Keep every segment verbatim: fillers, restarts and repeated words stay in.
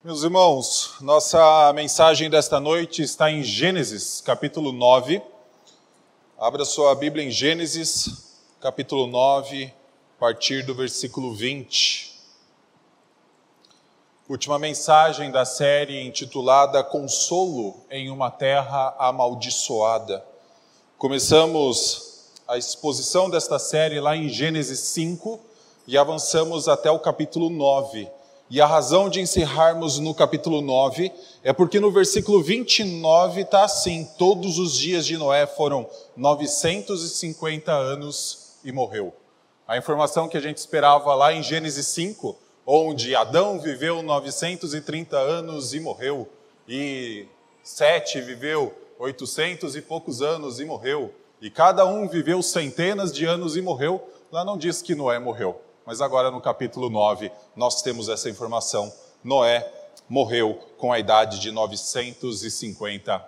Meus irmãos, nossa mensagem desta noite está em Gênesis, capítulo nove. Abra sua Bíblia em Gênesis, capítulo nove, a partir do versículo vinte. Última mensagem da série intitulada Consolo em uma Terra Amaldiçoada. Começamos a exposição desta série lá em Gênesis cinco e avançamos até o capítulo nove. E a razão de encerrarmos no capítulo nove é porque no versículo vinte e nove está assim: todos os dias de Noé foram novecentos e cinquenta anos e morreu. A informação que a gente esperava lá em Gênesis cinco, onde Adão viveu novecentos e trinta anos e morreu, e Sete viveu oitocentos e poucos anos e morreu, e cada um viveu centenas de anos e morreu, lá não diz que Noé morreu. Mas agora no capítulo nove nós temos essa informação: Noé morreu com a idade de novecentos e cinquenta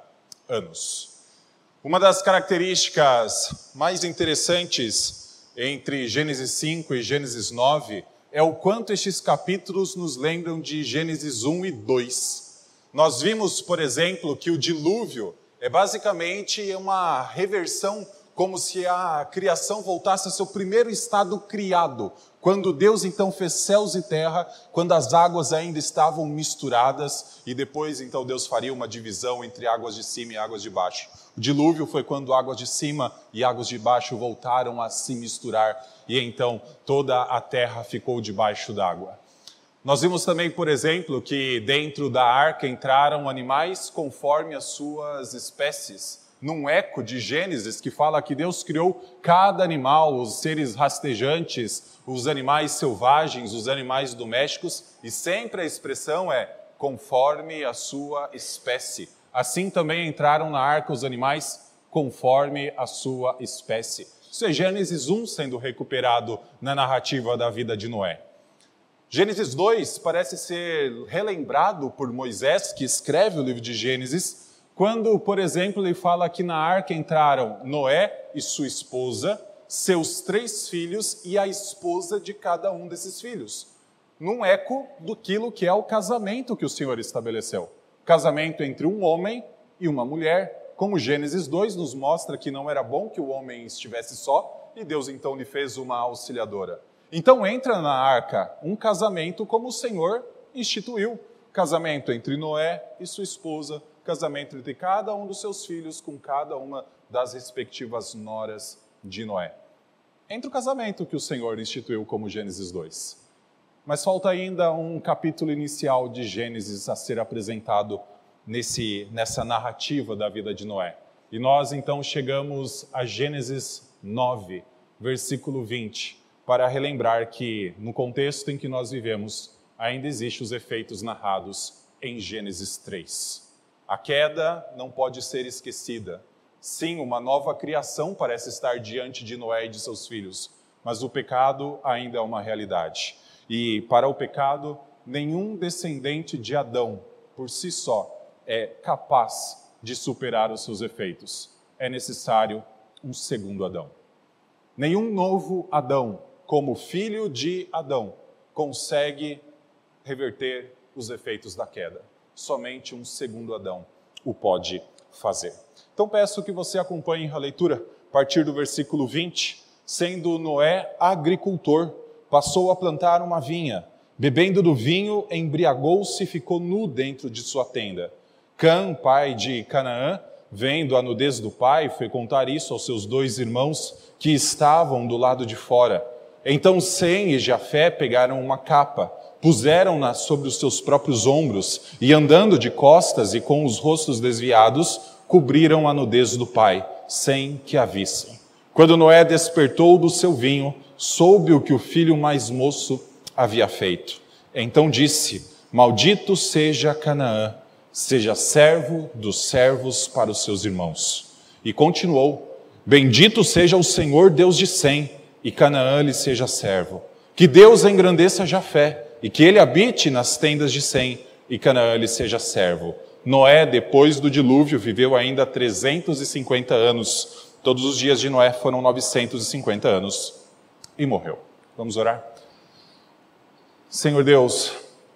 anos. Uma das características mais interessantes entre Gênesis cinco e Gênesis nove é o quanto estes capítulos nos lembram de Gênesis um e dois. Nós vimos, por exemplo, que o dilúvio é basicamente uma reversão, como se a criação voltasse ao seu primeiro estado criado, quando Deus então fez céus e terra, quando as águas ainda estavam misturadas, e depois então Deus faria uma divisão entre águas de cima e águas de baixo. O dilúvio foi quando águas de cima e águas de baixo voltaram a se misturar, e então toda a terra ficou debaixo d'água. Nós vimos também, por exemplo, que dentro da arca entraram animais conforme as suas espécies, num eco de Gênesis que fala que Deus criou cada animal, os seres rastejantes, os animais selvagens, os animais domésticos, e sempre a expressão é conforme a sua espécie. Assim também entraram na arca os animais conforme a sua espécie. Isso é Gênesis um sendo recuperado na narrativa da vida de Noé. Gênesis dois parece ser relembrado por Moisés, que escreve o livro de Gênesis, quando, por exemplo, ele fala que na arca entraram Noé e sua esposa, seus três filhos e a esposa de cada um desses filhos, num eco daquilo que é o casamento que o Senhor estabeleceu. Casamento entre um homem e uma mulher, como Gênesis dois nos mostra que não era bom que o homem estivesse só, e Deus então lhe fez uma auxiliadora. Então entra na arca um casamento como o Senhor instituiu, casamento entre Noé e sua esposa, casamento entre cada um dos seus filhos com cada uma das respectivas noras de Noé. Entre o casamento que o Senhor instituiu como Gênesis dois. Mas falta ainda um capítulo inicial de Gênesis a ser apresentado nesse, nessa narrativa da vida de Noé. E nós então chegamos a Gênesis nove, versículo vinte, para relembrar que no contexto em que nós vivemos ainda existem os efeitos narrados em Gênesis três. A queda não pode ser esquecida. Sim, uma nova criação parece estar diante de Noé e de seus filhos, mas o pecado ainda é uma realidade. E para o pecado, nenhum descendente de Adão, por si só, é capaz de superar os seus efeitos. É necessário um segundo Adão. Nenhum novo Adão, como filho de Adão, consegue reverter os efeitos da queda. Somente um segundo Adão o pode fazer. Então peço que você acompanhe a leitura a partir do versículo vinte. Sendo Noé agricultor, passou a plantar uma vinha. Bebendo do vinho, embriagou-se e ficou nu dentro de sua tenda. Cã, pai de Canaã, vendo a nudez do pai, foi contar isso aos seus dois irmãos que estavam do lado de fora. Então Sem e Jafé pegaram uma capa, puseram-na sobre os seus próprios ombros e, andando de costas e com os rostos desviados, cobriram a nudez do pai, sem que a vissem. Quando Noé despertou do seu vinho, soube o que o filho mais moço havia feito. Então disse: maldito seja Canaã, seja servo dos servos para os seus irmãos. E continuou: bendito seja o Senhor Deus de Sem, e Canaã lhe seja servo. Que Deus engrandeça Jafé, e que ele habite nas tendas de Sem, e Canaã lhe seja servo. Noé, depois do dilúvio, viveu ainda trezentos e cinquenta anos. Todos os dias de Noé foram novecentos e cinquenta anos. E morreu. Vamos orar? Senhor Deus,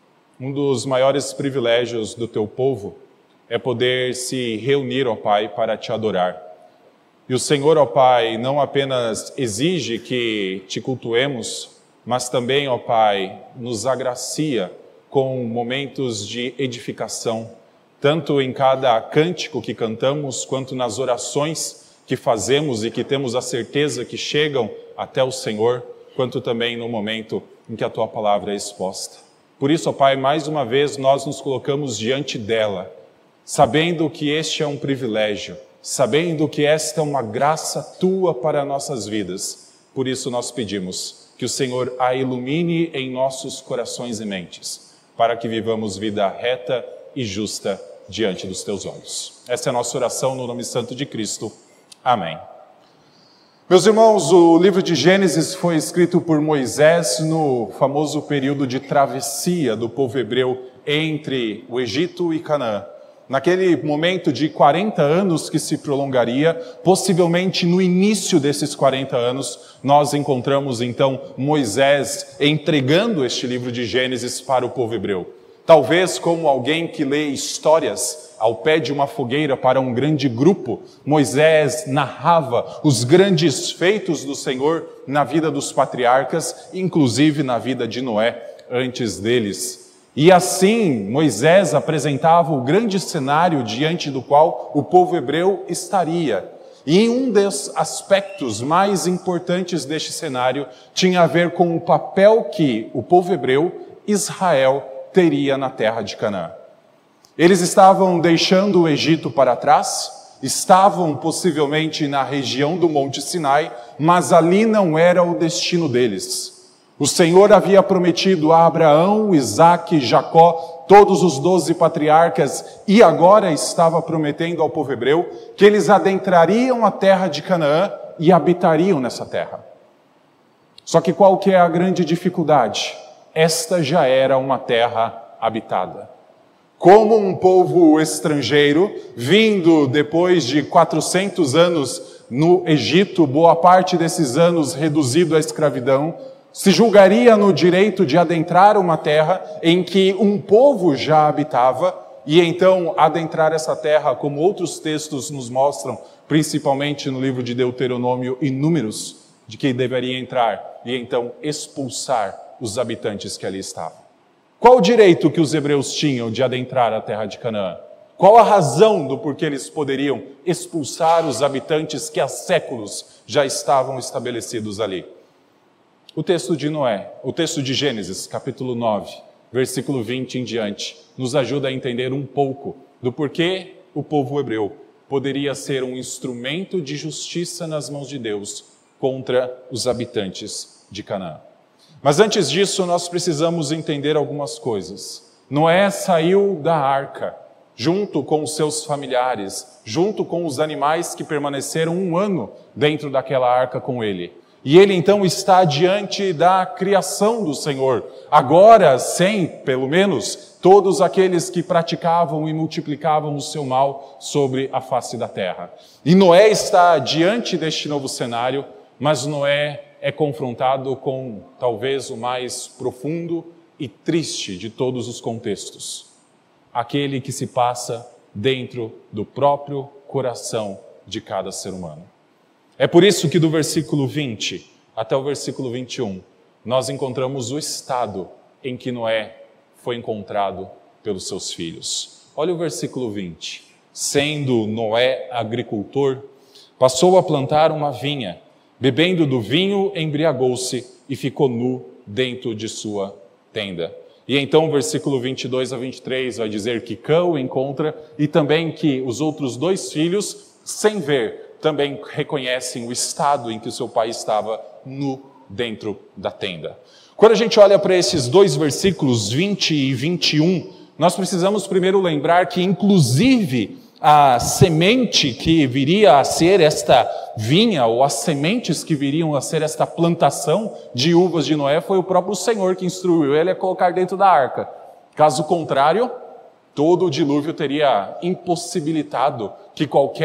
um dos maiores privilégios do teu povo é poder se reunir, ó Pai, para te adorar. E o Senhor, ó Pai, não apenas exige que te cultuemos, mas também, ó Pai, nos agracia com momentos de edificação, tanto em cada cântico que cantamos, quanto nas orações que fazemos e que temos a certeza que chegam até o Senhor, quanto também no momento em que a Tua palavra é exposta. Por isso, ó Pai, mais uma vez nós nos colocamos diante dela, sabendo que este é um privilégio, sabendo que esta é uma graça Tua para nossas vidas. Por isso nós pedimos que o Senhor a ilumine em nossos corações e mentes, para que vivamos vida reta e justa diante dos Teus olhos. Essa é a nossa oração no nome santo de Cristo. Amém. Meus irmãos, o livro de Gênesis foi escrito por Moisés no famoso período de travessia do povo hebreu entre o Egito e Canaã. Naquele momento de quarenta anos que se prolongaria, possivelmente no início desses quarenta anos, nós encontramos então Moisés entregando este livro de Gênesis para o povo hebreu. Talvez como alguém que lê histórias ao pé de uma fogueira para um grande grupo, Moisés narrava os grandes feitos do Senhor na vida dos patriarcas, inclusive na vida de Noé, antes deles. E assim, Moisés apresentava o grande cenário diante do qual o povo hebreu estaria. E um dos aspectos mais importantes deste cenário tinha a ver com o papel que o povo hebreu, Israel, teria na terra de Canaã. Eles estavam deixando o Egito para trás, estavam possivelmente na região do Monte Sinai, mas ali não era o destino deles. O Senhor havia prometido a Abraão, Isaque, Jacó, todos os doze patriarcas, e agora estava prometendo ao povo hebreu que eles adentrariam a terra de Canaã e habitariam nessa terra. Só que qual que é a grande dificuldade? Esta já era uma terra habitada. Como um povo estrangeiro, vindo depois de quatrocentos anos no Egito, boa parte desses anos reduzido à escravidão, se julgaria no direito de adentrar uma terra em que um povo já habitava, e então adentrar essa terra, como outros textos nos mostram, principalmente no livro de Deuteronômio e Números, de que deveria entrar e então expulsar os habitantes que ali estavam. Qual o direito que os hebreus tinham de adentrar a terra de Canaã? Qual a razão do porquê eles poderiam expulsar os habitantes que há séculos já estavam estabelecidos ali? O texto de Noé, o texto de Gênesis, capítulo nove, versículo vinte em diante, nos ajuda a entender um pouco do porquê o povo hebreu poderia ser um instrumento de justiça nas mãos de Deus contra os habitantes de Canaã. Mas antes disso, nós precisamos entender algumas coisas. Noé saiu da arca, junto com os seus familiares, junto com os animais que permaneceram um ano dentro daquela arca com ele. E ele então está diante da criação do Senhor, agora sem, pelo menos, todos aqueles que praticavam e multiplicavam o seu mal sobre a face da terra. E Noé está diante deste novo cenário, mas Noé é confrontado com talvez o mais profundo e triste de todos os contextos. Aquele que se passa dentro do próprio coração de cada ser humano. É por isso que do versículo vinte até o versículo vinte e um, nós encontramos o estado em que Noé foi encontrado pelos seus filhos. Olha o versículo vinte. Sendo Noé agricultor, passou a plantar uma vinha, bebendo do vinho, embriagou-se e ficou nu dentro de sua tenda. E então o versículo vinte e dois a vinte e três vai dizer que Cã o encontra e também que os outros dois filhos, sem ver, também reconhecem o estado em que o seu pai estava nu dentro da tenda. Quando a gente olha para esses dois versículos, vinte e vinte e um, nós precisamos primeiro lembrar que, inclusive, a semente que viria a ser esta vinha, ou as sementes que viriam a ser esta plantação de uvas de Noé, foi o próprio Senhor que instruiu ele a colocar dentro da arca. Caso contrário, todo o dilúvio teria impossibilitado que qualquer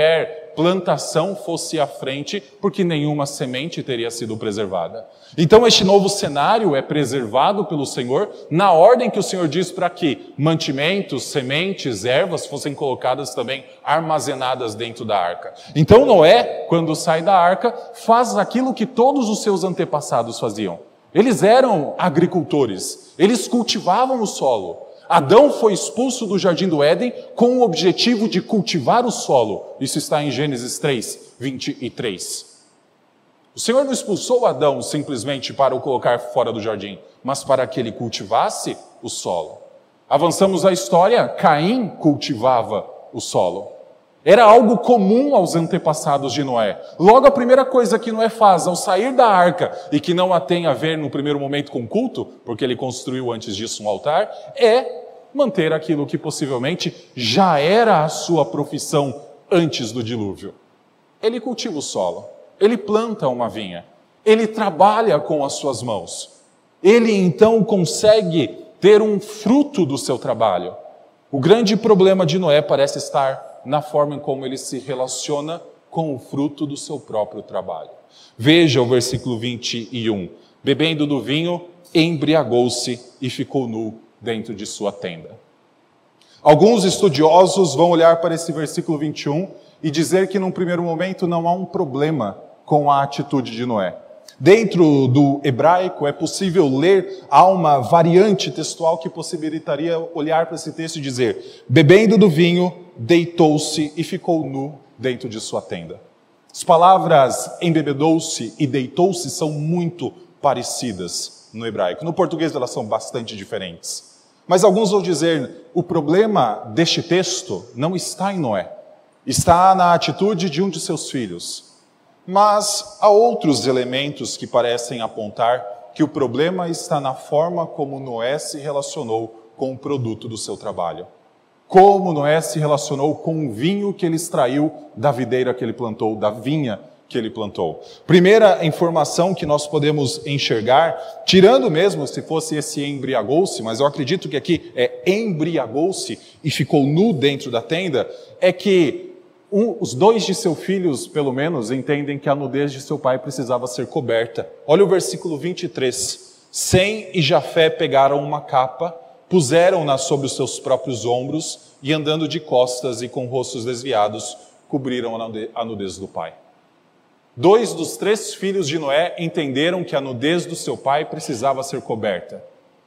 plantação fosse à frente, porque nenhuma semente teria sido preservada. Então este novo cenário é preservado pelo Senhor na ordem que o Senhor diz para que mantimentos, sementes, ervas fossem colocadas também, armazenadas dentro da arca. Então Noé, quando sai da arca, faz aquilo que todos os seus antepassados faziam. Eles eram agricultores, eles cultivavam o solo. Adão foi expulso do Jardim do Éden com o objetivo de cultivar o solo. Isso está em Gênesis três, vinte e três. O Senhor não expulsou Adão simplesmente para o colocar fora do jardim, mas para que ele cultivasse o solo. Avançamos a história, Caim cultivava o solo. Era algo comum aos antepassados de Noé. Logo, a primeira coisa que Noé faz ao sair da arca, e que não a tem a ver no primeiro momento com culto, porque ele construiu antes disso um altar, é manter aquilo que possivelmente já era a sua profissão antes do dilúvio. Ele cultiva o solo, ele planta uma vinha, ele trabalha com as suas mãos. Ele então consegue ter um fruto do seu trabalho. O grande problema de Noé parece estar na forma em como ele se relaciona com o fruto do seu próprio trabalho. Veja o versículo vinte e um. Bebendo do vinho, embriagou-se e ficou nu dentro de sua tenda. Alguns estudiosos vão olhar para esse versículo vinte e um e dizer que num primeiro momento não há um problema com a atitude de Noé. Dentro do hebraico é possível ler, há uma variante textual que possibilitaria olhar para esse texto e dizer: bebendo do vinho, deitou-se e ficou nu dentro de sua tenda. As palavras embebedou-se e deitou-se são muito parecidas no hebraico. No português elas são bastante diferentes. Mas alguns vão dizer, o problema deste texto não está em Noé, está na atitude de um de seus filhos. Mas há outros elementos que parecem apontar que o problema está na forma como Noé se relacionou com o produto do seu trabalho. Como Noé se relacionou com o vinho que ele extraiu da videira que ele plantou, da vinha que ele plantou. Primeira informação que nós podemos enxergar, tirando mesmo se fosse esse embriagou-se, mas eu acredito que aqui é embriagou-se e ficou nu dentro da tenda, é que Um, os dois de seus filhos, pelo menos, entendem que a nudez de seu pai precisava ser coberta. Olha o versículo vinte e três. Sem e Jafé pegaram uma capa, puseram-na sobre os seus próprios ombros e, andando de costas e com rostos desviados, cobriram a nudez do pai. Dois dos três filhos de Noé entenderam que a nudez do seu pai precisava ser coberta.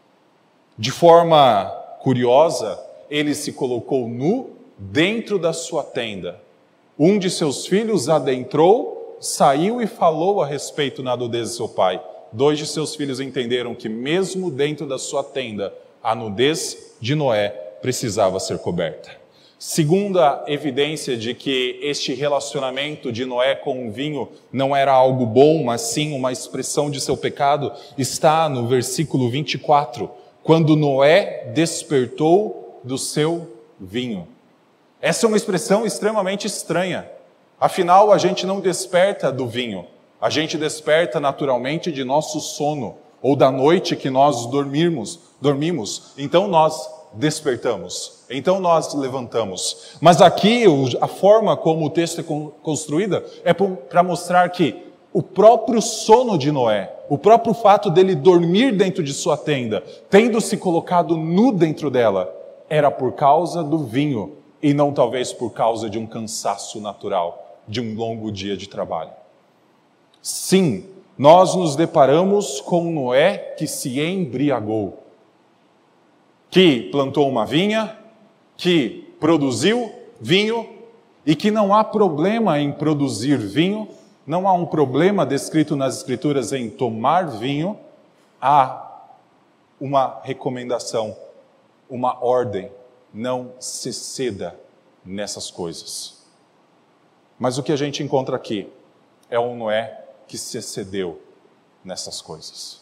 De forma curiosa, ele se colocou nu dentro da sua tenda. Um de seus filhos adentrou, saiu e falou a respeito da nudez de seu pai. Dois de seus filhos entenderam que mesmo dentro da sua tenda, a nudez de Noé precisava ser coberta. Segunda evidência de que este relacionamento de Noé com o vinho não era algo bom, mas sim uma expressão de seu pecado, está no versículo vinte e quatro, quando Noé despertou do seu vinho. Essa é uma expressão extremamente estranha. Afinal, a gente não desperta do vinho. A gente desperta naturalmente de nosso sono, ou da noite que nós dormirmos, dormimos. Então nós despertamos. Então nós levantamos. Mas aqui, a forma como o texto é construída é para mostrar que o próprio sono de Noé, o próprio fato dele dormir dentro de sua tenda, tendo se colocado nu dentro dela, era por causa do vinho, e não talvez por causa de um cansaço natural, de um longo dia de trabalho. Sim, nós nos deparamos com Noé que se embriagou, que plantou uma vinha, que produziu vinho, e que não há problema em produzir vinho, não há um problema descrito nas Escrituras em tomar vinho, há uma recomendação, uma ordem. Não se ceda nessas coisas. Mas o que a gente encontra aqui é um Noé que se excedeu nessas coisas.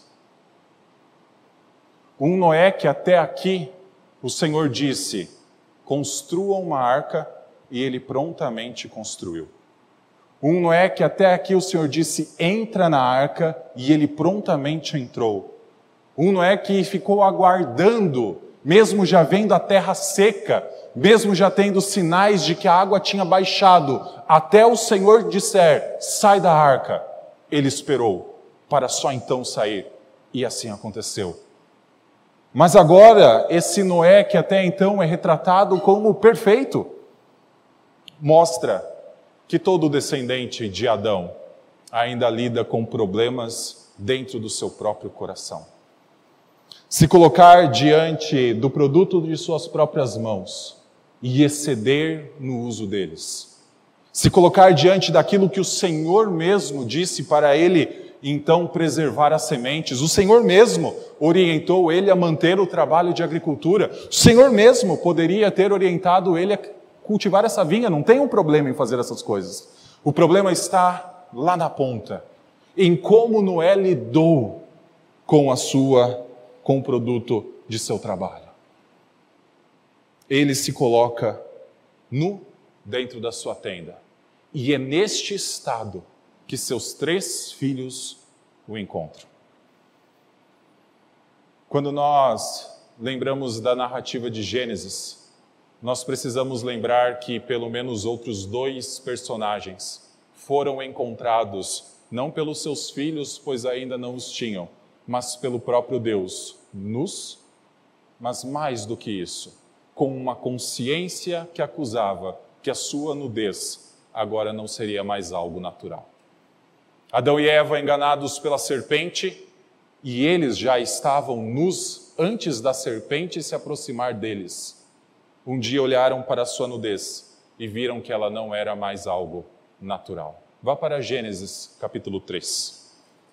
Um Noé que até aqui o Senhor disse, construa uma arca, e ele prontamente construiu. Um Noé que até aqui o Senhor disse, entra na arca, e ele prontamente entrou. Um Noé que ficou aguardando, mesmo já vendo a terra seca, mesmo já tendo sinais de que a água tinha baixado, até o Senhor disser, sai da arca, ele esperou, para só então sair. E assim aconteceu. Mas agora, esse Noé, que até então é retratado como perfeito, mostra que todo descendente de Adão ainda lida com problemas dentro do seu próprio coração. Se colocar diante do produto de suas próprias mãos e exceder no uso deles. Se colocar diante daquilo que o Senhor mesmo disse para ele, então preservar as sementes. O Senhor mesmo orientou ele a manter o trabalho de agricultura. O Senhor mesmo poderia ter orientado ele a cultivar essa vinha. Não tem um problema em fazer essas coisas. O problema está lá na ponta, em como Noé lidou com a sua, com o produto de seu trabalho. Ele se coloca nu dentro da sua tenda. E é neste estado que seus três filhos o encontram. Quando nós lembramos da narrativa de Gênesis, nós precisamos lembrar que pelo menos outros dois personagens foram encontrados, não pelos seus filhos, pois ainda não os tinham, mas pelo próprio Deus, nus, mas mais do que isso, com uma consciência que acusava que a sua nudez agora não seria mais algo natural. Adão e Eva enganados pela serpente, e eles já estavam nus antes da serpente se aproximar deles. Um dia olharam para a sua nudez e viram que ela não era mais algo natural. Vá para Gênesis capítulo três.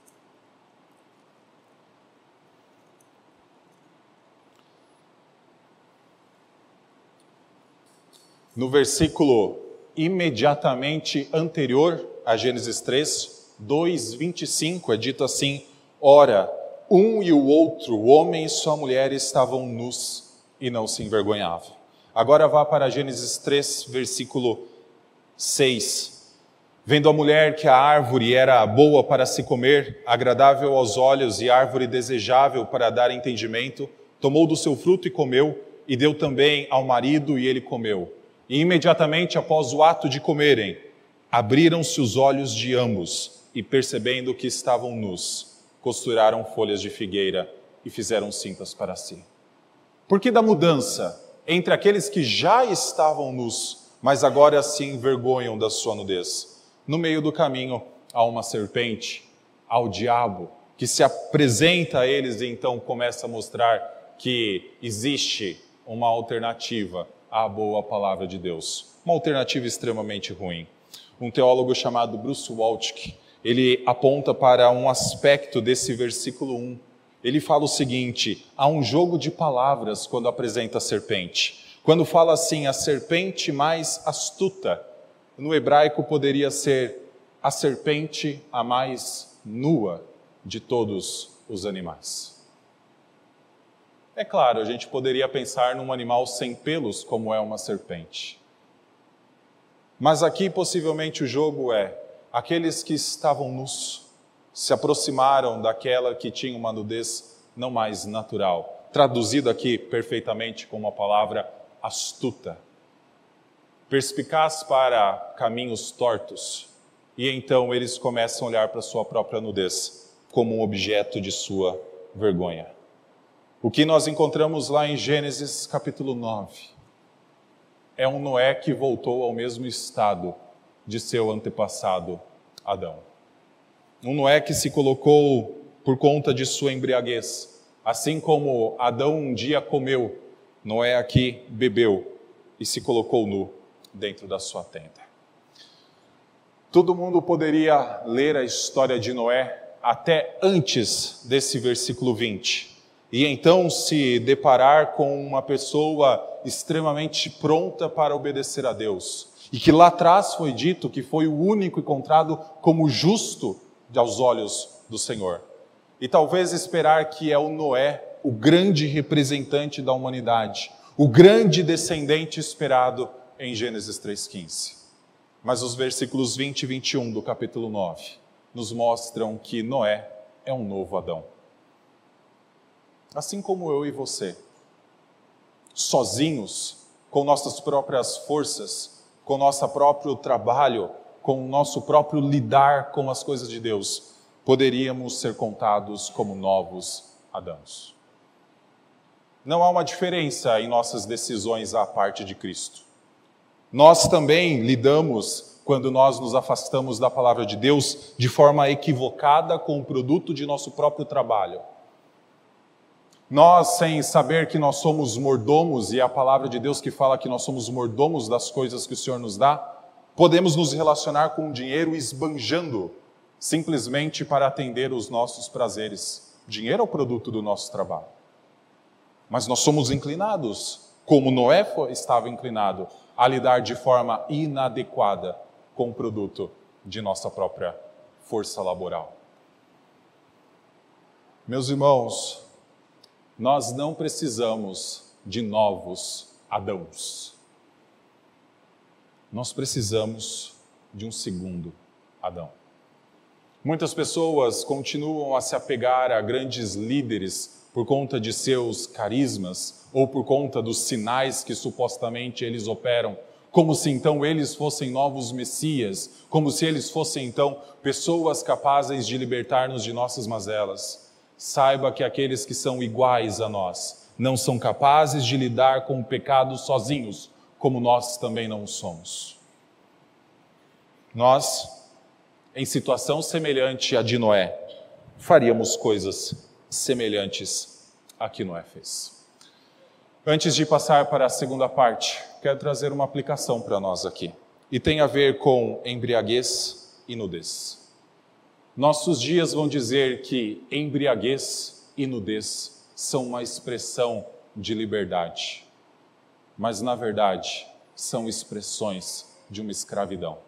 No versículo imediatamente anterior a Gênesis três, dois, vinte e cinco, é dito assim: ora, um e o outro, o homem e sua mulher, estavam nus e não se envergonhavam. Agora vá para Gênesis três, versículo seis. Vendo a mulher que a árvore era boa para se comer, agradável aos olhos e árvore desejável para dar entendimento, tomou do seu fruto e comeu, e deu também ao marido e ele comeu. E imediatamente após o ato de comerem, abriram-se os olhos de ambos, e percebendo que estavam nus, costuraram folhas de figueira e fizeram cintas para si. Por que da mudança entre aqueles que já estavam nus, mas agora se envergonham da sua nudez? No meio do caminho há uma serpente, ao diabo, que se apresenta a eles e então começa a mostrar que existe uma alternativa à boa palavra de Deus. Uma alternativa extremamente ruim. Um teólogo chamado Bruce Waltke, ele aponta para um aspecto desse versículo um. Ele fala o seguinte: há um jogo de palavras quando apresenta a serpente. Quando fala assim, a serpente mais astuta, no hebraico poderia ser a serpente a mais nua de todos os animais. É claro, a gente poderia pensar num animal sem pelos, como é uma serpente. Mas aqui possivelmente o jogo é: aqueles que estavam nus se aproximaram daquela que tinha uma nudez não mais natural. Traduzido aqui perfeitamente como a palavra astuta. Perspicaz para caminhos tortos. E então eles começam a olhar para a sua própria nudez como um objeto de sua vergonha. O que nós encontramos lá em Gênesis capítulo nove é um Noé que voltou ao mesmo estado de seu antepassado Adão. Um Noé que se colocou por conta de sua embriaguez. Assim como Adão um dia comeu, Noé aqui bebeu e se colocou nu dentro da sua tenda. Todo mundo poderia ler a história de Noé até antes desse versículo vinte. E então se deparar com uma pessoa extremamente pronta para obedecer a Deus. E que lá atrás foi dito que foi o único encontrado como justo aos olhos do Senhor. E talvez esperar que é o Noé, o grande representante da humanidade, o grande descendente esperado em Gênesis três, quinze. Mas os versículos vinte e vinte e um do capítulo nove nos mostram que Noé é um novo Adão. Assim como eu e você, sozinhos, com nossas próprias forças, com nosso próprio trabalho, com o nosso próprio lidar com as coisas de Deus, poderíamos ser contados como novos Adãos. Não há uma diferença em nossas decisões à parte de Cristo. Nós também lidamos, quando nós nos afastamos da palavra de Deus, de forma equivocada com o produto de nosso próprio trabalho. Nós, sem saber que nós somos mordomos, e é a palavra de Deus que fala que nós somos mordomos das coisas que o Senhor nos dá, podemos nos relacionar com o dinheiro esbanjando, simplesmente para atender os nossos prazeres. Dinheiro é o produto do nosso trabalho. Mas nós somos inclinados, como Noé estava inclinado, a lidar de forma inadequada com o produto de nossa própria força laboral. Meus irmãos, nós não precisamos de novos Adãos. Nós precisamos de um segundo Adão. Muitas pessoas continuam a se apegar a grandes líderes por conta de seus carismas ou por conta dos sinais que supostamente eles operam, como se então eles fossem novos messias, como se eles fossem então pessoas capazes de libertar-nos de nossas mazelas. Saiba que aqueles que são iguais a nós não são capazes de lidar com o pecado sozinhos, como nós também não o somos. Nós, em situação semelhante à de Noé, faríamos coisas semelhantes a que Noé fez. Antes de passar para a segunda parte, quero trazer uma aplicação para nós aqui. E tem a ver com embriaguez e nudez. Nossos dias vão dizer que embriaguez e nudez são uma expressão de liberdade. Mas, na verdade, são expressões de uma escravidão.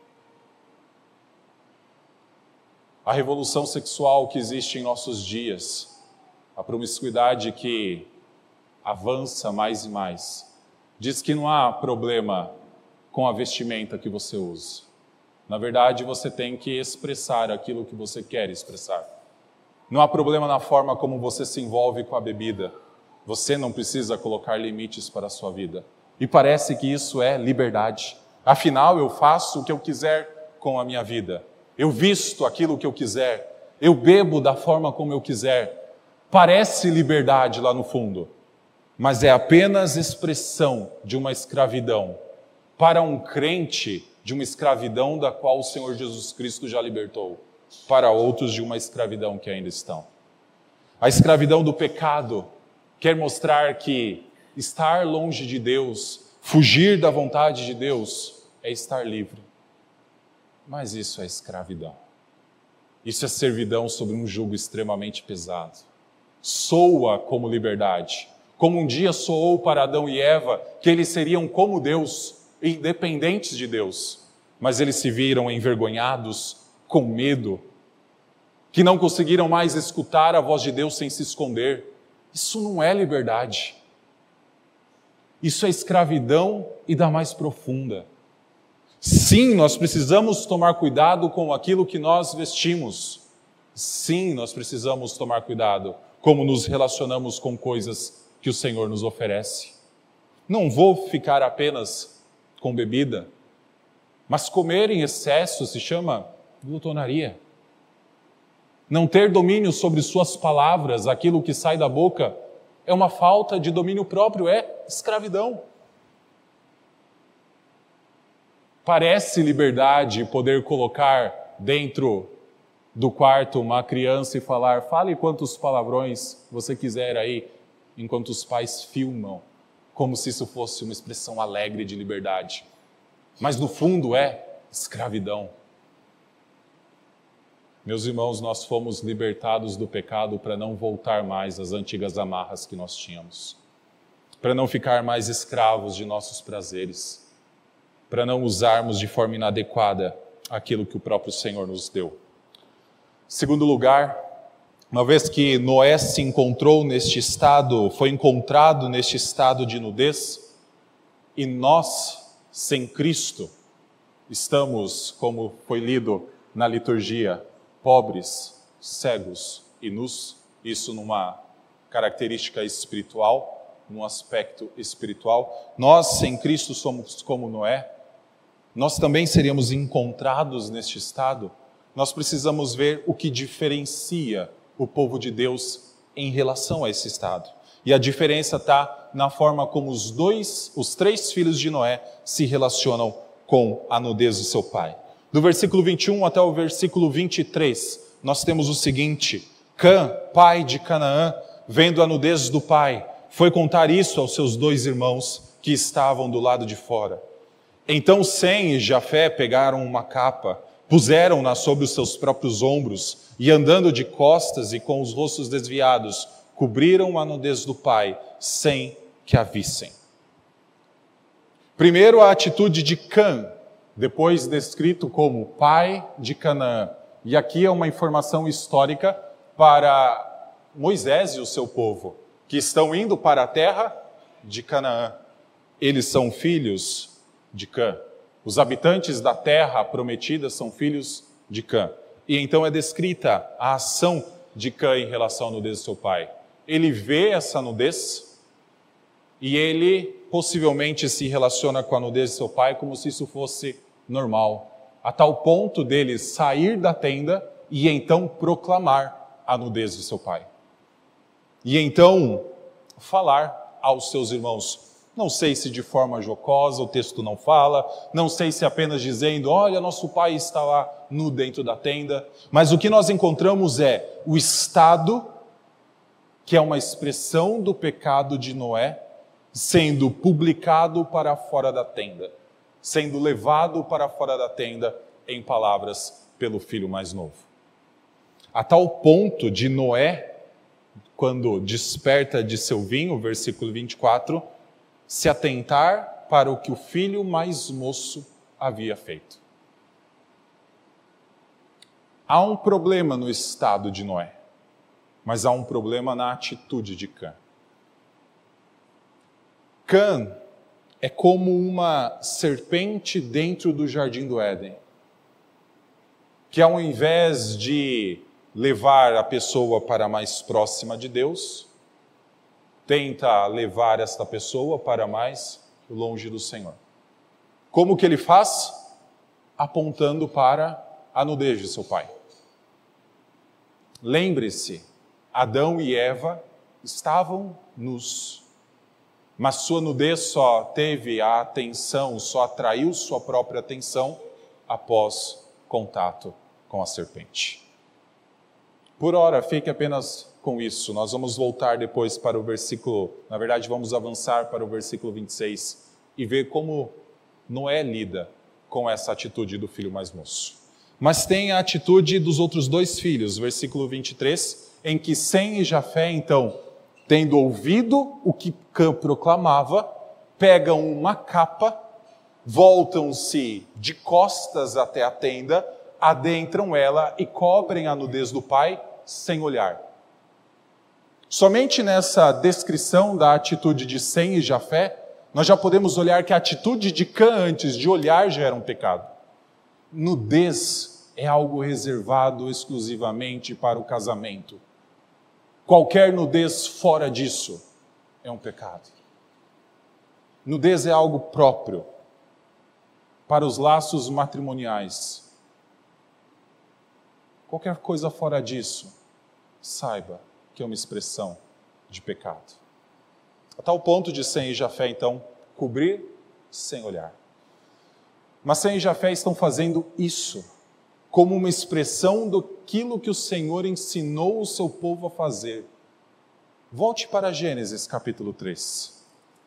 A revolução sexual que existe em nossos dias, a promiscuidade que avança mais e mais, diz que não há problema com a vestimenta que você usa. Na verdade, você tem que expressar aquilo que você quer expressar. Não há problema na forma como você se envolve com a bebida. Você não precisa colocar limites para a sua vida. E parece que isso é liberdade. Afinal, eu faço o que eu quiser com a minha vida. Eu visto aquilo que eu quiser. Eu bebo da forma como eu quiser. Parece liberdade lá no fundo, mas é apenas expressão de uma escravidão. Para um crente, de uma escravidão da qual o Senhor Jesus Cristo já libertou. Para outros, de uma escravidão que ainda estão. A escravidão do pecado quer mostrar que estar longe de Deus, fugir da vontade de Deus, é estar livre. Mas isso é escravidão. Isso é servidão sobre um jugo extremamente pesado. Soa como liberdade. Como um dia soou para Adão e Eva, que eles seriam como Deus, independentes de Deus. Mas eles se viram envergonhados, com medo, que não conseguiram mais escutar a voz de Deus sem se esconder. Isso não é liberdade. Isso é escravidão e da mais profunda. Sim, nós precisamos tomar cuidado com aquilo que nós vestimos. Sim, nós precisamos tomar cuidado como nos relacionamos com coisas que o Senhor nos oferece. Não vou ficar apenas com bebida, mas comer em excesso se chama glutonaria. Não ter domínio sobre suas palavras, aquilo que sai da boca, é uma falta de domínio próprio, é escravidão. Parece liberdade poder colocar dentro do quarto uma criança e falar, fale quantos palavrões você quiser aí, enquanto os pais filmam, como se isso fosse uma expressão alegre de liberdade. Mas no fundo é escravidão. Meus irmãos, nós fomos libertados do pecado para não voltar mais às antigas amarras que nós tínhamos, para não ficar mais escravos de nossos prazeres, para não usarmos de forma inadequada aquilo que o próprio Senhor nos deu. Segundo lugar, uma vez que Noé se encontrou neste estado, foi encontrado neste estado de nudez, e nós, sem Cristo, estamos, como foi lido na liturgia, pobres, cegos e nus, isso numa característica espiritual, no aspecto espiritual. Nós, sem Cristo, somos como Noé. Nós também seríamos encontrados neste estado. Nós precisamos ver o que diferencia o povo de Deus em relação a esse estado. E a diferença está na forma como os dois, os três filhos de Noé se relacionam com a nudez do seu pai. Do versículo vinte e um até o versículo vinte e três, nós temos o seguinte: Cã, pai de Canaã, vendo a nudez do pai, foi contar isso aos seus dois irmãos que estavam do lado de fora. Então Sem e Jafé pegaram uma capa, puseram-na sobre os seus próprios ombros e, andando de costas e com os rostos desviados, cobriram a nudez do pai sem que a vissem. Primeiro, a atitude de Cã, depois descrito como pai de Canaã. E aqui é uma informação histórica para Moisés e o seu povo, que estão indo para a terra de Canaã. Eles são filhos de Cã. Os habitantes da terra prometida são filhos de Cã. E então é descrita a ação de Cã em relação à nudez do seu pai. Ele vê essa nudez e ele possivelmente se relaciona com a nudez de seu pai como se isso fosse normal, a tal ponto dele sair da tenda e então proclamar a nudez de seu pai. E então falar aos seus irmãos. Não sei se de forma jocosa, o texto não fala, não sei se apenas dizendo, olha, nosso pai está lá nu dentro da tenda, mas o que nós encontramos é o estado, que é uma expressão do pecado de Noé, sendo publicado para fora da tenda, sendo levado para fora da tenda, em palavras, pelo filho mais novo. A tal ponto de Noé, quando desperta de seu vinho, versículo vinte e quatro, se atentar para o que o filho mais moço havia feito. Há um problema no estado de Noé, mas há um problema na atitude de Cã. Cã é como uma serpente dentro do jardim do Éden, que ao invés de levar a pessoa para mais próxima de Deus, tenta levar esta pessoa para mais longe do Senhor. Como que ele faz? Apontando para a nudez de seu pai. Lembre-se, Adão e Eva estavam nus, mas sua nudez só teve a atenção, só atraiu sua própria atenção após contato com a serpente. Por ora, fique apenas com isso. Nós vamos voltar depois para o versículo, na verdade vamos avançar para o versículo vinte e seis e ver como Noé lida com essa atitude do filho mais moço. Mas tem a atitude dos outros dois filhos, versículo vinte e três, em que Sem e Jafé, então, tendo ouvido o que Cã proclamava, pegam uma capa, voltam-se de costas até a tenda, adentram ela e cobrem a nudez do pai sem olhar. Somente nessa descrição da atitude de Sem e Jafé, nós já podemos olhar que a atitude de Cã antes de olhar já era um pecado. Nudez é algo reservado exclusivamente para o casamento. Qualquer nudez fora disso é um pecado. Nudez é algo próprio para os laços matrimoniais. Qualquer coisa fora disso, saiba que é uma expressão de pecado. A tal ponto de Sem e Jafé, então, cobrir sem olhar. Mas Sem e Jafé estão fazendo isso como uma expressão daquilo que o Senhor ensinou o seu povo a fazer. Volte para Gênesis capítulo três.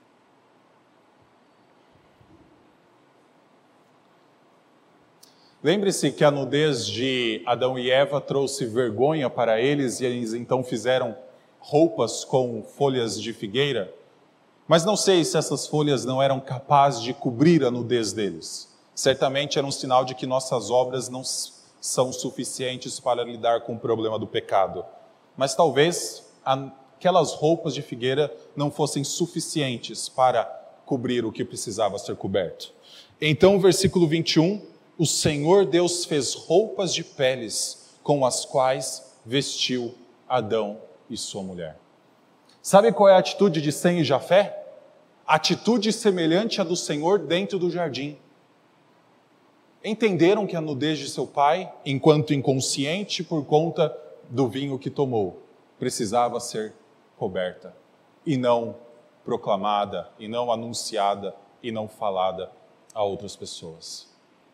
Lembre-se que a nudez de Adão e Eva trouxe vergonha para eles e eles então fizeram roupas com folhas de figueira. Mas não sei se essas folhas não eram capazes de cobrir a nudez deles. Certamente era um sinal de que nossas obras não são suficientes para lidar com o problema do pecado. Mas talvez aquelas roupas de figueira não fossem suficientes para cobrir o que precisava ser coberto. Então, versículo vinte e um, o Senhor Deus fez roupas de peles com as quais vestiu Adão e sua mulher. Sabe qual é a atitude de Sem e Jafé? Atitude semelhante à do Senhor dentro do jardim. Entenderam que a nudez de seu pai, enquanto inconsciente por conta do vinho que tomou, precisava ser coberta, e não proclamada, e não anunciada, e não falada a outras pessoas.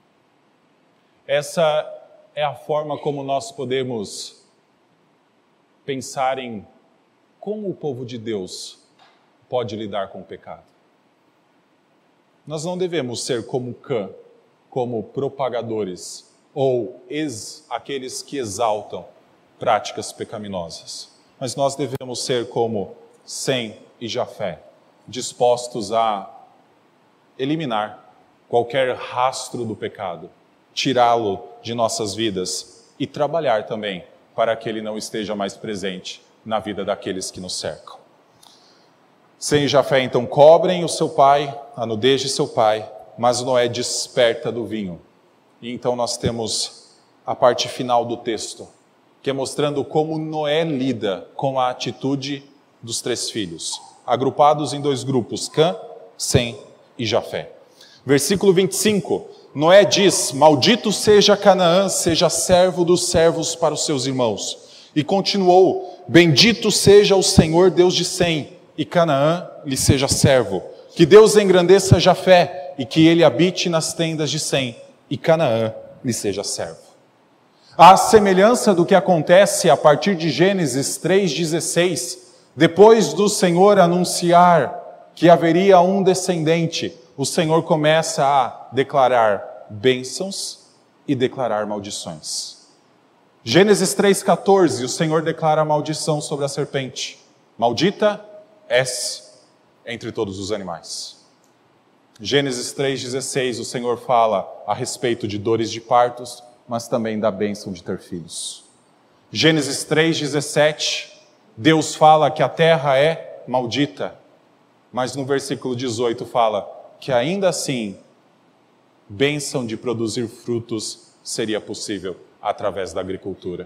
Essa é a forma como nós podemos pensar em como o povo de Deus pode lidar com o pecado. Nós não devemos ser como Cã, como propagadores ou ex, aqueles que exaltam práticas pecaminosas. Mas nós devemos ser como Sem e Jafé, dispostos a eliminar qualquer rastro do pecado, tirá-lo de nossas vidas e trabalhar também para que ele não esteja mais presente na vida daqueles que nos cercam. Sem e Jafé então cobrem o seu pai, a nudez de seu pai, mas Noé desperta do vinho. E então nós temos a parte final do texto, que é mostrando como Noé lida com a atitude dos três filhos, agrupados em dois grupos, Cã, Sem e Jafé. Versículo vinte e cinco, Noé diz: maldito seja Canaã, seja servo dos servos para os seus irmãos. E continuou: bendito seja o Senhor Deus de Sem, e Canaã lhe seja servo. Que Deus engrandeça Jafé, e que ele habite nas tendas de Sem, e Canaã lhe seja servo. À semelhança do que acontece a partir de Gênesis três, dezesseis, depois do Senhor anunciar que haveria um descendente, o Senhor começa a declarar bênçãos e declarar maldições. Gênesis três, quatorze, o Senhor declara a maldição sobre a serpente. Maldita és entre todos os animais. Gênesis três, dezesseis, o Senhor fala a respeito de dores de partos, mas também da bênção de ter filhos. Gênesis três, dezessete, Deus fala que a terra é maldita, mas no versículo dezoito fala que ainda assim, bênção de produzir frutos seria possível através da agricultura.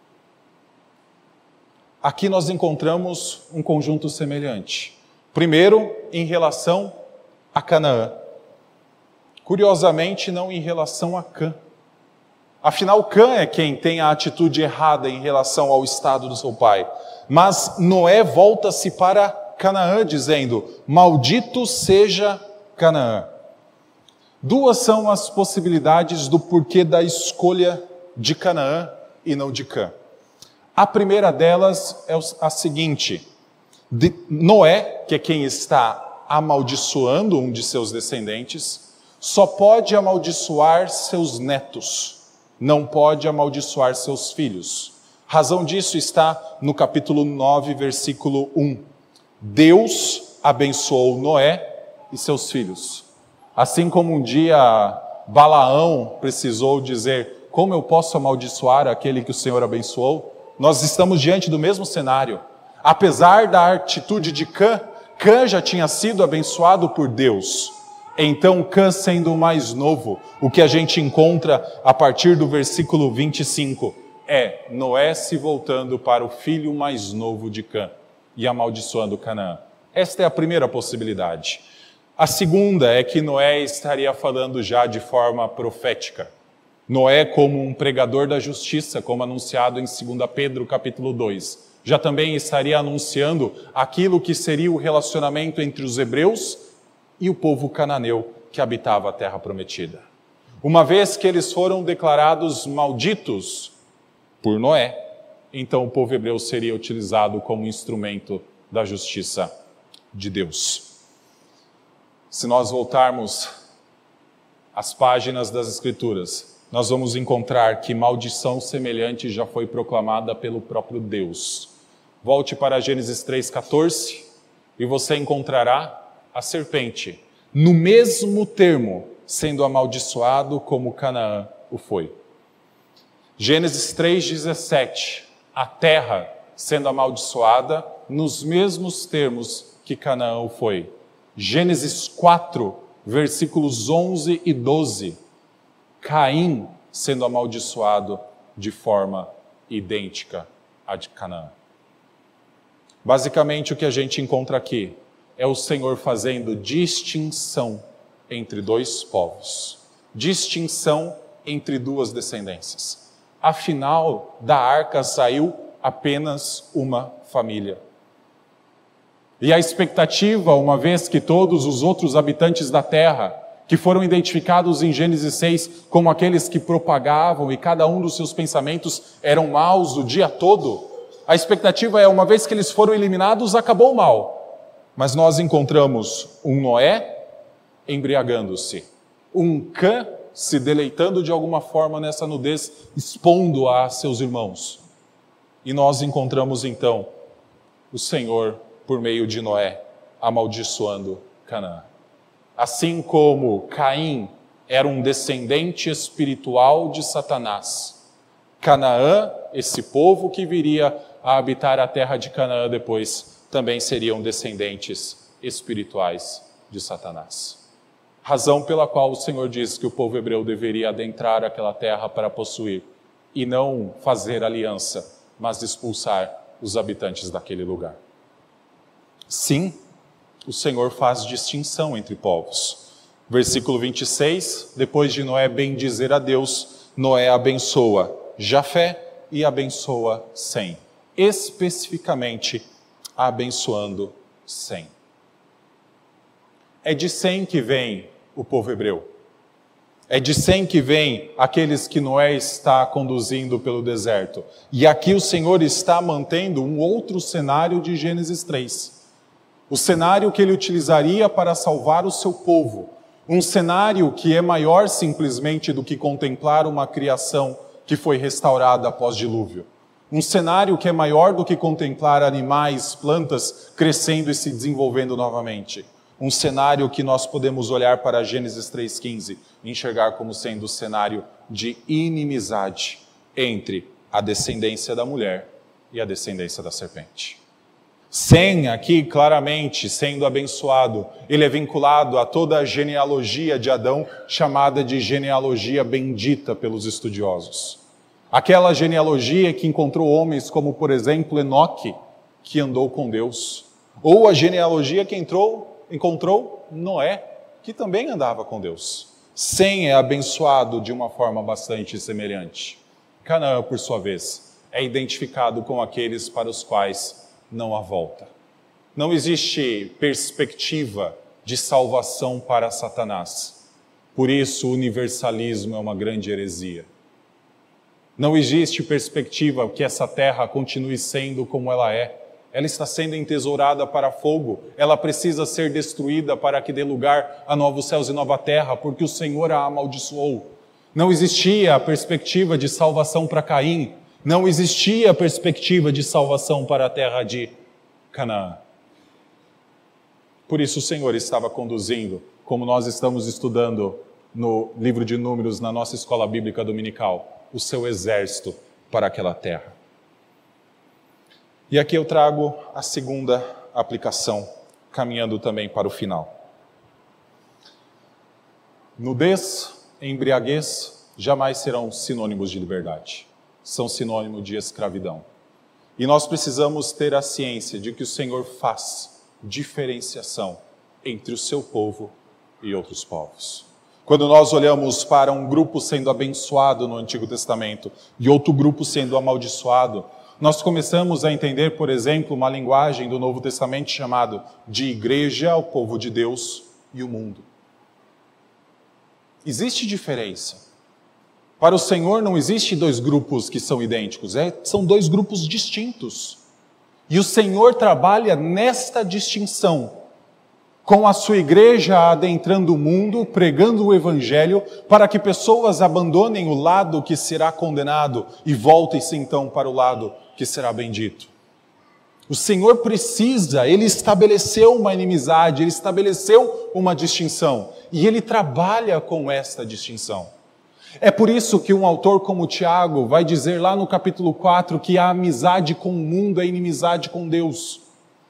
Aqui nós encontramos um conjunto semelhante. Primeiro, em relação a Canaã. Curiosamente, não em relação a Cã. Afinal, Cã é quem tem a atitude errada em relação ao estado do seu pai. Mas Noé volta-se para Canaã, dizendo: maldito seja Canaã. Duas são as possibilidades do porquê da escolha de Canaã e não de Cã. A primeira delas é a seguinte: de Noé, que é quem está amaldiçoando um de seus descendentes, só pode amaldiçoar seus netos, não pode amaldiçoar seus filhos. Razão disso está no capítulo nove, versículo um. Deus abençoou Noé e seus filhos. Assim como um dia Balaão precisou dizer: como eu posso amaldiçoar aquele que o Senhor abençoou? Nós estamos diante do mesmo cenário. Apesar da atitude de Cã, Cã já tinha sido abençoado por Deus. Então Cã, sendo o mais novo, o que a gente encontra a partir do versículo vinte e cinco é Noé se voltando para o filho mais novo de Cã e amaldiçoando Canaã. Esta é a primeira possibilidade. A segunda é que Noé estaria falando já de forma profética. Noé, como um pregador da justiça, como anunciado em dois Pedro capítulo dois, já também estaria anunciando aquilo que seria o relacionamento entre os hebreus e o povo cananeu que habitava a terra prometida. Uma vez que eles foram declarados malditos por Noé, então o povo hebreu seria utilizado como instrumento da justiça de Deus. Se nós voltarmos às páginas das Escrituras, nós vamos encontrar que maldição semelhante já foi proclamada pelo próprio Deus. Volte para Gênesis três, quatorze e você encontrará a serpente, no mesmo termo, sendo amaldiçoado como Canaã o foi. Gênesis três, dezessete, a terra sendo amaldiçoada nos mesmos termos que Canaã o foi. Gênesis quatro, versículos onze e doze, Caim sendo amaldiçoado de forma idêntica à de Canaã. Basicamente, o que a gente encontra aqui é o Senhor fazendo distinção entre dois povos, distinção entre duas descendências. Afinal, da arca saiu apenas uma família. E a expectativa, uma vez que todos os outros habitantes da terra, que foram identificados em Gênesis seis como aqueles que propagavam e cada um dos seus pensamentos eram maus o dia todo, a expectativa é, uma vez que eles foram eliminados, acabou o mal. Mas nós encontramos um Noé embriagando-se, um Cã se deleitando de alguma forma nessa nudez, expondo-a a seus irmãos. E nós encontramos então o Senhor, por meio de Noé, amaldiçoando Canaã. Assim como Caim era um descendente espiritual de Satanás, Canaã, esse povo que viria a habitar a terra de Canaã depois, também seriam descendentes espirituais de Satanás. Razão pela qual o Senhor diz que o povo hebreu deveria adentrar aquela terra para possuir e não fazer aliança, mas expulsar os habitantes daquele lugar. Sim, o Senhor faz distinção entre povos. Versículo vinte e seis, depois de Noé bendizer a Deus, Noé abençoa Jafé e abençoa Sem, especificamente abençoando Sem. É de Sem que vem o povo hebreu. É de Sem que vem aqueles que Noé está conduzindo pelo deserto. E aqui o Senhor está mantendo um outro cenário de Gênesis três. O cenário que ele utilizaria para salvar o seu povo. Um cenário que é maior simplesmente do que contemplar uma criação que foi restaurada após dilúvio. Um cenário que é maior do que contemplar animais, plantas crescendo e se desenvolvendo novamente. Um cenário que nós podemos olhar para Gênesis três quinze e enxergar como sendo o cenário de inimizade entre a descendência da mulher e a descendência da serpente. Sem, aqui claramente sendo abençoado, ele é vinculado a toda a genealogia de Adão, chamada de genealogia bendita pelos estudiosos. Aquela genealogia que encontrou homens como, por exemplo, Enoque, que andou com Deus. Ou a genealogia que entrou encontrou Noé, que também andava com Deus. Sem é abençoado de uma forma bastante semelhante. Canaã, por sua vez, é identificado com aqueles para os quais não há volta. Não existe perspectiva de salvação para Satanás. Por isso, o universalismo é uma grande heresia. Não existe perspectiva que essa terra continue sendo como ela é. Ela está sendo entesourada para fogo, ela precisa ser destruída para que dê lugar a novos céus e nova terra, porque o Senhor a amaldiçoou. Não existia a perspectiva de salvação para Caim, não existia a perspectiva de salvação para a terra de Canaã. Por isso o Senhor estava conduzindo, como nós estamos estudando no livro de Números, na nossa escola bíblica dominical, o seu exército para aquela terra. E aqui eu trago a segunda aplicação, caminhando também para o final. Nudez e embriaguez jamais serão sinônimos de liberdade. São sinônimo de escravidão. E nós precisamos ter a ciência de que o Senhor faz diferenciação entre o seu povo e outros povos. Quando nós olhamos para um grupo sendo abençoado no Antigo Testamento e outro grupo sendo amaldiçoado, nós começamos a entender, por exemplo, uma linguagem do Novo Testamento chamado de igreja, o povo de Deus e o mundo. Existe diferença. Para o Senhor não existe dois grupos que são idênticos, é, são dois grupos distintos. E o Senhor trabalha nesta distinção, com a sua igreja adentrando o mundo, pregando o evangelho, para que pessoas abandonem o lado que será condenado e voltem-se então para o lado que será bendito. O Senhor precisa, Ele estabeleceu uma inimizade, Ele estabeleceu uma distinção, e Ele trabalha com esta distinção. É por isso que um autor como Tiago vai dizer lá no capítulo quatro que a amizade com o mundo é inimizade com Deus.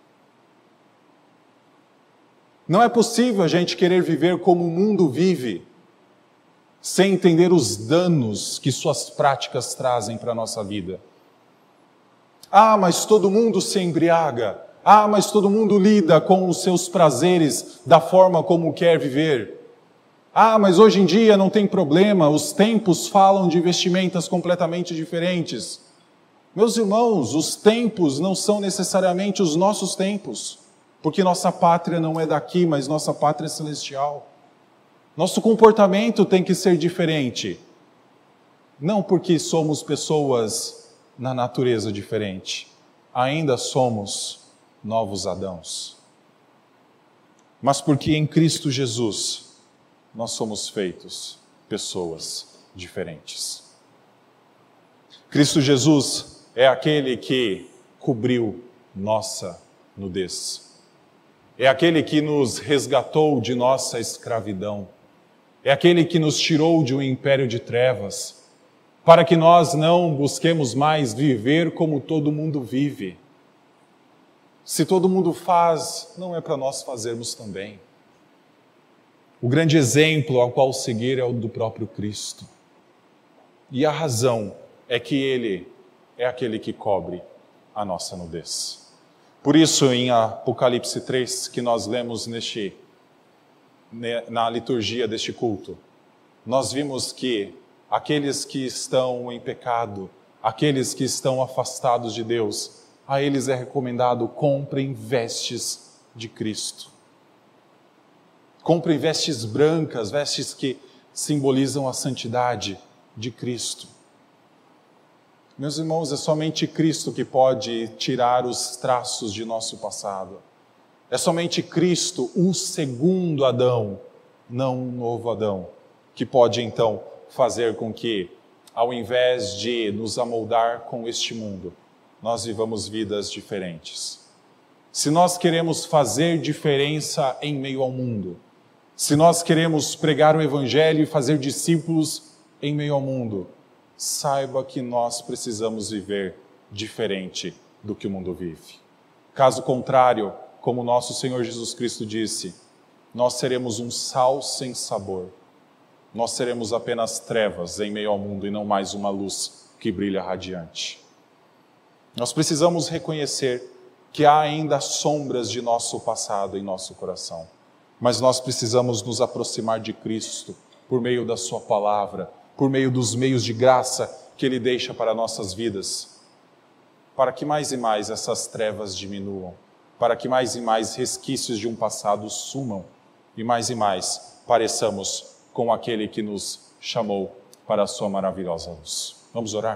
Não é possível a gente querer viver como o mundo vive, sem entender os danos que suas práticas trazem para a nossa vida. Ah, mas todo mundo se embriaga. Ah, mas todo mundo lida com os seus prazeres da forma como quer viver. Ah, mas hoje em dia não tem problema, os tempos falam de vestimentas completamente diferentes. Meus irmãos, os tempos não são necessariamente os nossos tempos, porque nossa pátria não é daqui, mas nossa pátria é celestial. Nosso comportamento tem que ser diferente, não porque somos pessoas na natureza diferente, ainda somos novos Adãos, mas porque em Cristo Jesus nós somos feitos pessoas diferentes. Cristo Jesus é aquele que cobriu nossa nudez. É aquele que nos resgatou de nossa escravidão. É aquele que nos tirou de um império de trevas, para que nós não busquemos mais viver como todo mundo vive. Se todo mundo faz, não é para nós fazermos também. O grande exemplo ao qual seguir é o do próprio Cristo. E a razão é que Ele é aquele que cobre a nossa nudez. Por isso, em Apocalipse três, que nós lemos neste, na liturgia deste culto, nós vimos que aqueles que estão em pecado, aqueles que estão afastados de Deus, a eles é recomendado: comprem vestes de Cristo. Comprem vestes brancas, vestes que simbolizam a santidade de Cristo. Meus irmãos, é somente Cristo que pode tirar os traços de nosso passado. É somente Cristo, o segundo Adão, não um novo Adão, que pode então fazer com que, ao invés de nos amoldar com este mundo, nós vivamos vidas diferentes. Se nós queremos fazer diferença em meio ao mundo, se nós queremos pregar o Evangelho e fazer discípulos em meio ao mundo, saiba que nós precisamos viver diferente do que o mundo vive. Caso contrário, como nosso Senhor Jesus Cristo disse, nós seremos um sal sem sabor. Nós seremos apenas trevas em meio ao mundo e não mais uma luz que brilha radiante. Nós precisamos reconhecer que há ainda sombras de nosso passado em nosso coração. Mas nós precisamos nos aproximar de Cristo por meio da sua palavra, por meio dos meios de graça que Ele deixa para nossas vidas, para que mais e mais essas trevas diminuam, para que mais e mais resquícios de um passado sumam e mais e mais pareçamos com aquele que nos chamou para a sua maravilhosa luz. Vamos orar?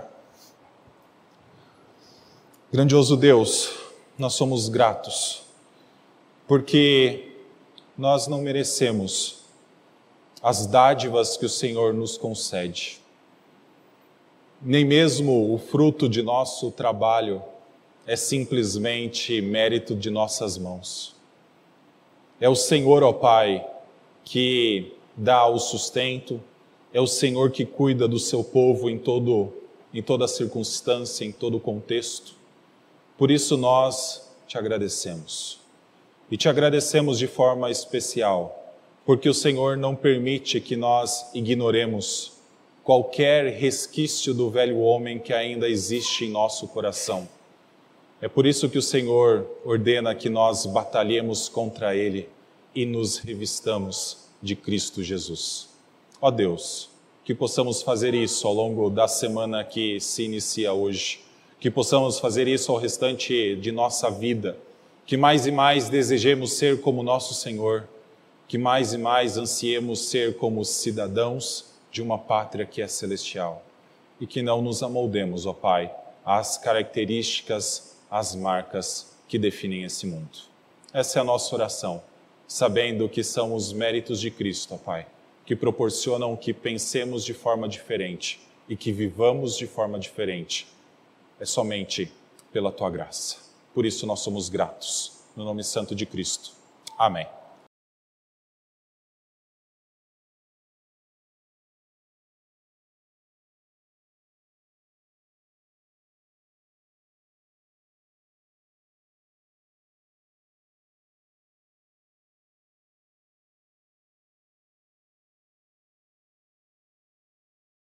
Grandioso Deus, nós somos gratos, porque nós não merecemos as dádivas que o Senhor nos concede. Nem mesmo o fruto de nosso trabalho é simplesmente mérito de nossas mãos. É o Senhor, ó Pai, que dá o sustento, é o Senhor que cuida do seu povo em, todo, em toda circunstância, em todo contexto. Por isso nós te agradecemos. E te agradecemos de forma especial, porque o Senhor não permite que nós ignoremos qualquer resquício do velho homem que ainda existe em nosso coração. É por isso que o Senhor ordena que nós batalhemos contra ele e nos revistamos de Cristo Jesus. Ó Deus, que possamos fazer isso ao longo da semana que se inicia hoje, que possamos fazer isso ao restante de nossa vida, que mais e mais desejemos ser como nosso Senhor, que mais e mais ansiemos ser como cidadãos de uma pátria que é celestial, e que não nos amoldemos, ó Pai, às características, às marcas que definem esse mundo. Essa é a nossa oração, sabendo que são os méritos de Cristo, ó Pai, que proporcionam que pensemos de forma diferente e que vivamos de forma diferente. É somente pela Tua graça. Por isso nós somos gratos. No nome santo de Cristo. Amém.